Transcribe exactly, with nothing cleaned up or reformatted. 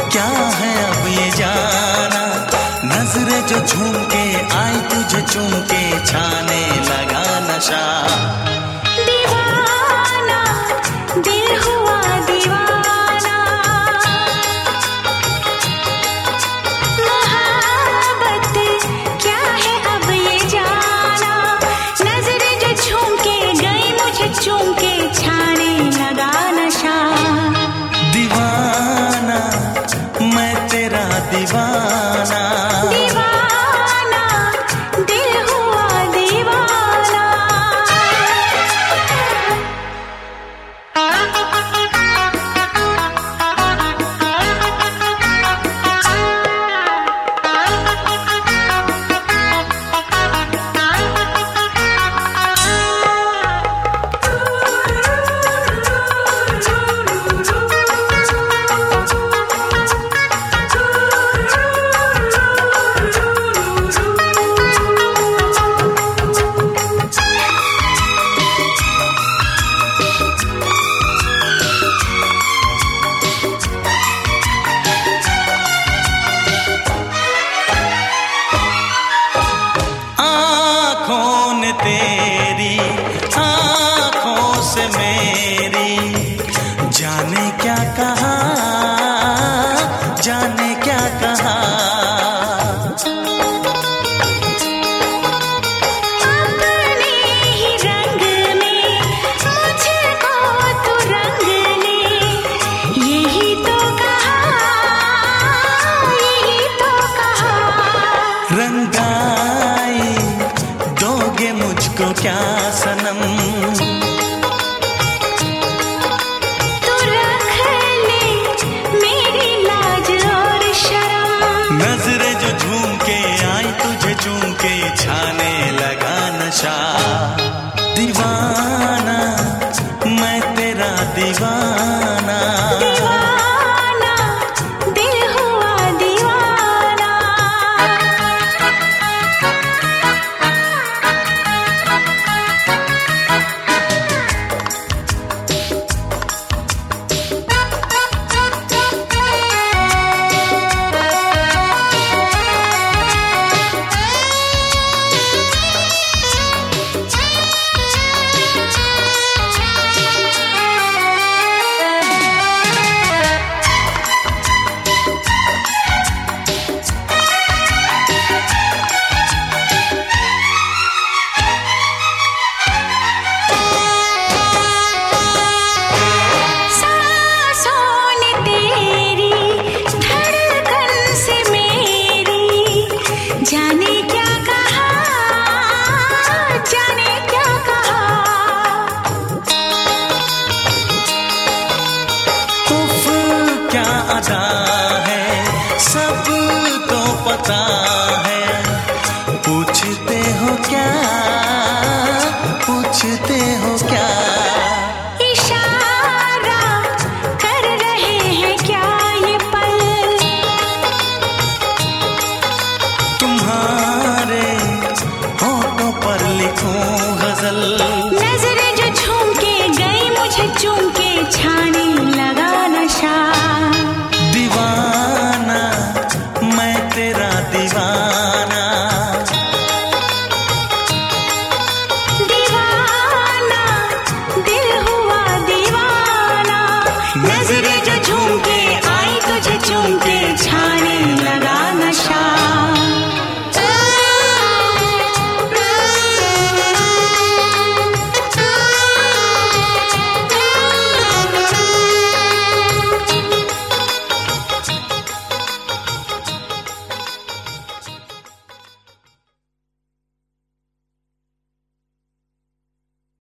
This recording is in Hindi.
क्या है अब ये जाना, नजरें जो झूम के आई तुझे चूम के छाने लगा नशा। दीवाना दिल हुआ दीवाना, मोहब्बत क्या है अब ये जाना, नजरें जो झूम के गई मुझे चूम के छाने लगा नशा। दीवाना मैं तेरा दीवाना, दीवाना दिल हुआ दीवाना। तेरी आँखों से मेरी जाने क्या कहा, जाने क्या कहा। अपने ही रंग में मुझको तू रंग ले, यही तो कहा, यही तो कहा। रंगाई दोगे मुझको क्या सनम, तू रख ले मेरी लाज और शर्म। नजरें जो झूम के आई तुझे चूम के छाने लगा नशा। दीवाना मैं तेरा दीवाना, दीवाना दिल हुआ दीवाना। जाने क्या कहा, जाने क्या कहा। उफ क्या अदा